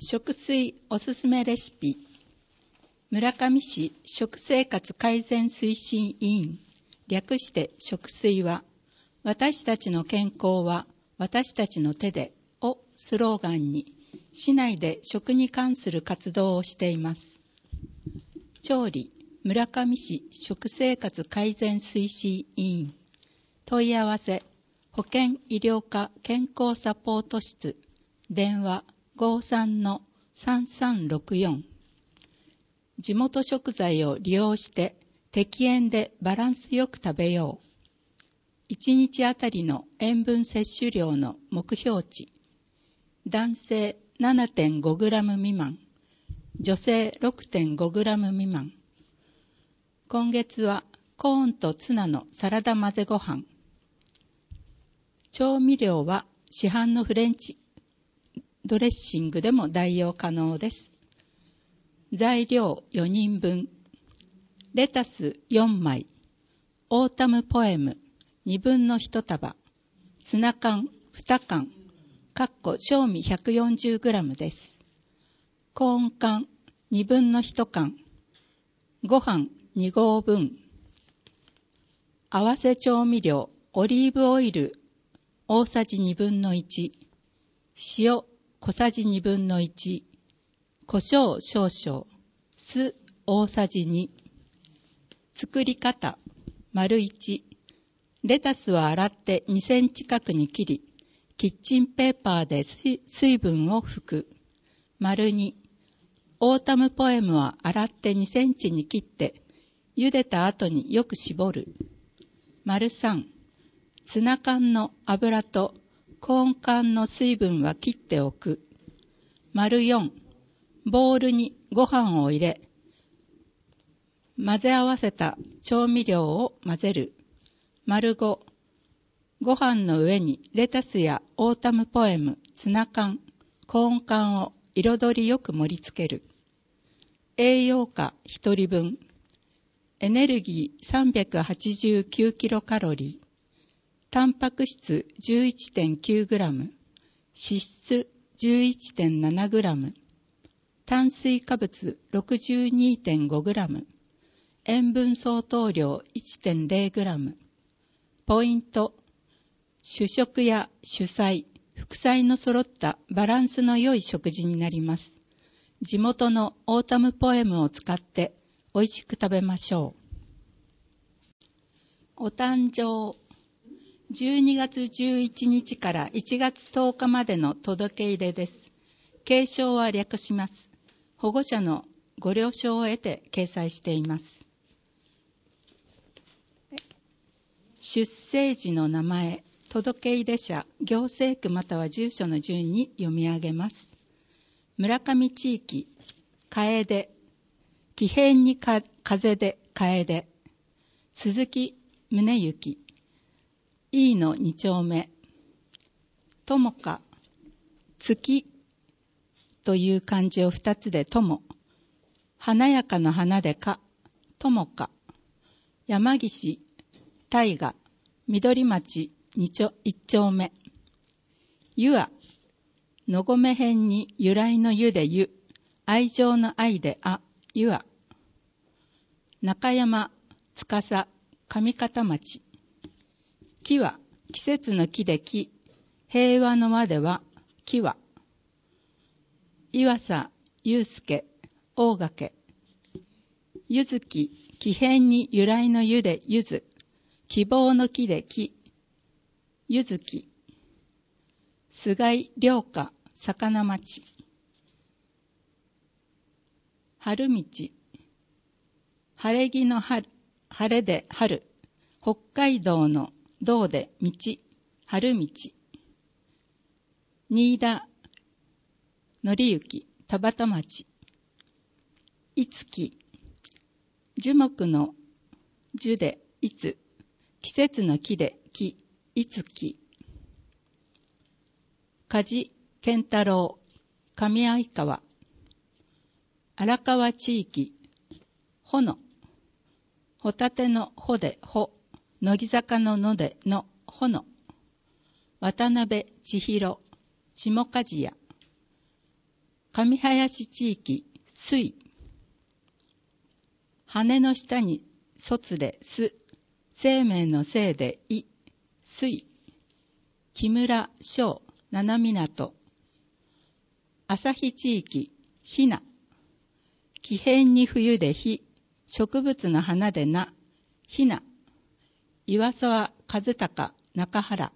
食水おすすめレシピ。村上市食生活改善推進委員、略して食水は、私たちの健康は私たちの手でをスローガンに、市内で食に関する活動をしています。調理、村上市食生活改善推進委員。問い合わせ、保健医療課健康サポート室、電話53-3364。地元食材を利用して適塩でバランスよく食べよう。1日あたりの塩分摂取量の目標値。男性 7.5g 未満、女性 6.5g 未満。今月はコーンとツナのサラダ混ぜご飯。調味料は市販のフレンチドレッシングでも代用可能です。材料4人分。レタス4枚。オータムポエム2分の1束。ツナ缶2缶。賞味 140g です。コーン缶2分の1缶。ご飯2合分。合わせ調味料オリーブオイル大さじ2分の1。塩小さじ2分の1。胡椒少々。酢大さじ2。作り方。丸1。レタスは洗って2センチ角に切り、キッチンペーパーで水分を拭く。丸2。オータムポエムは洗って2センチに切って、茹でた後によく絞る。丸3。ツナ缶の油とコーン缶の水分は切っておく。丸4。ボウルにご飯を入れ、混ぜ合わせた調味料を混ぜる。丸5。ご飯の上にレタスやオータムポエム、ツナ缶、コーン缶を彩りよく盛り付ける。栄養価1人分。エネルギー 389 キロカロリー。タンパク質 11.9 グラム。脂質 11.7 グラム。炭水化物 62.5 グラム。塩分相当量 1.0 グラム。ポイント。主食や主菜、副菜の揃ったバランスの良い食事になります。地元のオータムポエムを使って美味しく食べましょう。お誕生。12月11日から1月10日までの届け入れです。継承は略します。保護者のご了承を得て掲載しています。出生時の名前、届け入れ者、行政区または住所の順に読み上げます。村上地域、楓、木偏に風で楓、鈴木宗行、E の2丁目、友果、月という漢字を2つで友、華やかな花でか、友果、山岸、大河、緑町1丁目、ゆあ、のごめ辺に由来のゆでゆ、愛情の愛であ、ゆあ、中山、司、上方町、木は季節の木で木、平和の和では木は、岩佐、祐介、大掛、ゆずき、木偏に由来のゆでゆず、希望の木で木、ゆずき、菅井良家、魚町、春道、晴れ着の春、晴れで春、北海道の道で道、春道、新田、則之、田端町、いつき、樹木の樹でいつ、季節の木で木、いつき、梶健太郎、上相川、荒川地域、ほの、ホタテのほでほ、乃木坂ののでのほの、渡辺千尋、下鍛冶屋、 上林地域、水。羽の下に卒で、す。生命の生で、い。水。木村、小、七港。旭地域、ひな。木偏に冬でひ。植物の花でな。ひな。岩沢、和孝、中原。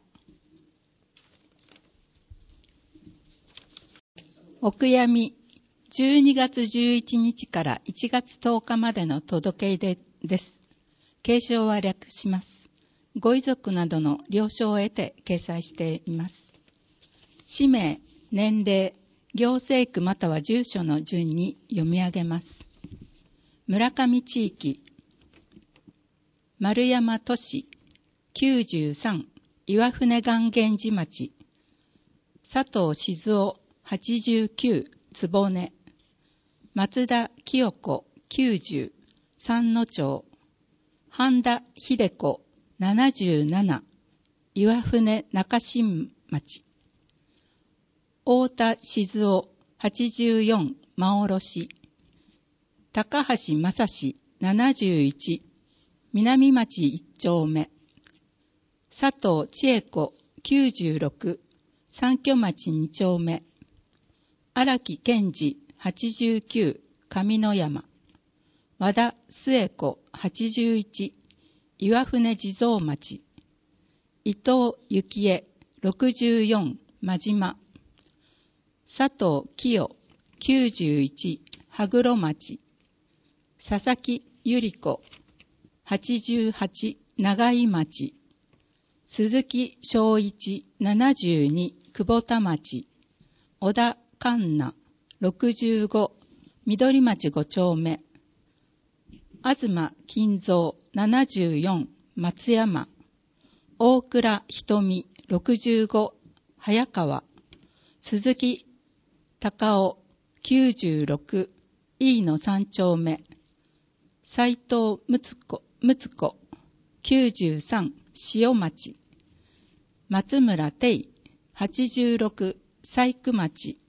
お悔やみ、12月11日から1月10日までの届け出です。継承は略します。ご遺族などの了承を得て掲載しています。氏名、年齢、行政区または住所の順に読み上げます。村上地域、丸山都市、93、岩船岩源寺町、佐藤静雄、89、坪根、松田清子、90、三野町、半田秀子、77、岩船中新町、太田静雄、84、真卸、高橋正史、71、南町1丁目、佐藤千恵子、96、三居町2丁目、荒木健二、89、上野山、和田末子、81、岩船地蔵町、伊藤幸恵、64、真島、佐藤清、91、羽黒町、佐々木百合子、88、長井町、鈴木正一、72、久保田町、小田環奈、65、緑町5丁目、東金蔵、74、松山、大倉瞳、65、早川、鈴木高尾、96、飯野3丁目、斉藤睦子、93、塩町、松村定、86、細工町、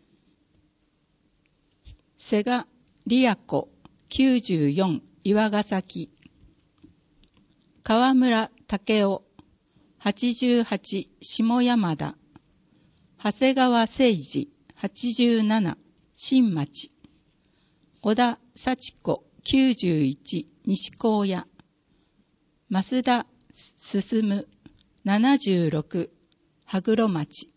瀬賀里也子、94、岩ヶ崎、川村武雄、88、下山田、長谷川誠二、87、新町、小田幸子、91、西高野、増田進、76、羽黒町、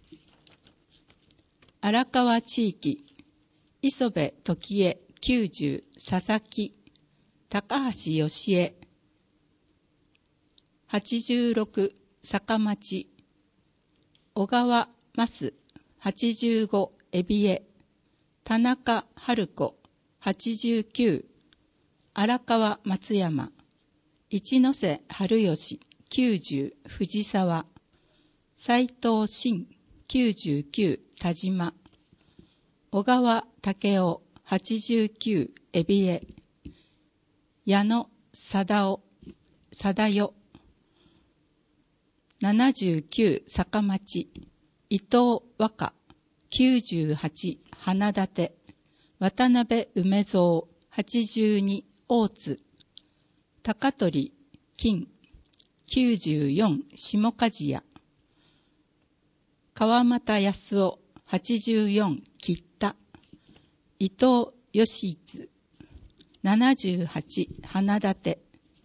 荒川地域、磯部時江、90、佐々木、高橋義恵、86、坂町、小川増、85、海老江、田中春子、89、荒川松山、一ノ瀬春吉、90、藤沢、斉藤真、99、田島、小川武雄、89、海老江、矢野貞代、79、坂町、伊藤和歌、98、花立、渡辺梅蔵、82、大津、高取、金、94、下梶屋、川又康夫、84、吉田、伊藤義一、78、花立、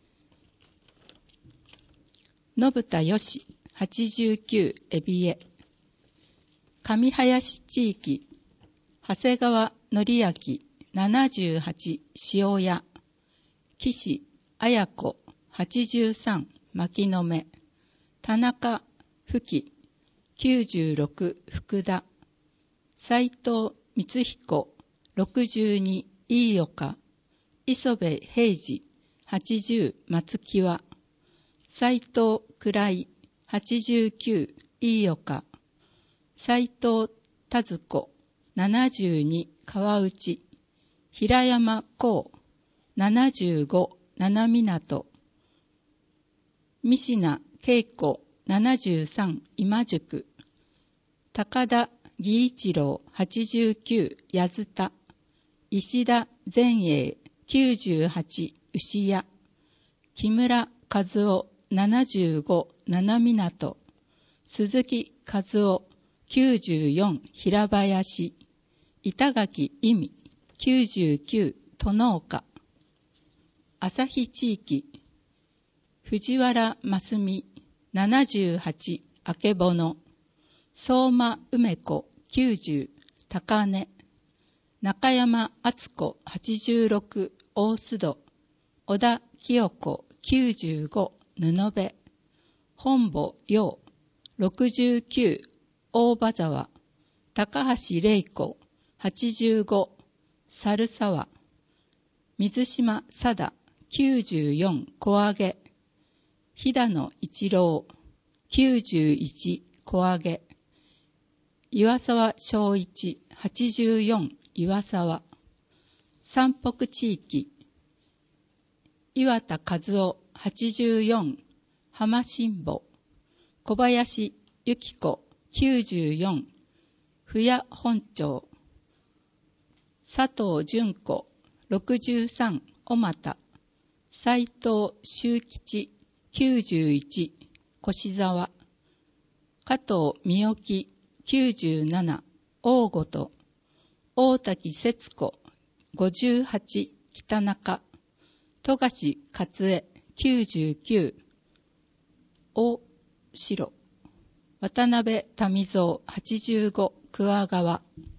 信田よし、89、海老江、上林地域、長谷川則明、78、塩屋、岸綾子、83、牧野目、田中富貴、96、福田、斉藤光彦、62、飯岡、磯部平次、80、松木和、斉藤倉井、89、飯岡、斉藤田子、72、川内、平山光、75、七港、三品恵子、73、今宿、高田義一郎89矢田、石田善栄98牛屋、木村和夫75七港、鈴木和夫94平林、板垣意味99殿岡、旭地域、藤原真澄78あけぼの、相馬梅子90高根、中山敦子86大須戸、小田清子95布部、本母陽69大場沢、高橋玲子85猿沢、水島貞94小上げ、飛騨野一郎91小上げ、岩沢正一84岩沢、山北地域、岩田和夫84浜新保、小林由紀子94府谷本町、佐藤純子63小俣、斉藤修吉91越沢、加藤美代木97大ごと、大滝節子58北中、富樫勝恵99大城、渡辺民蔵85桑川、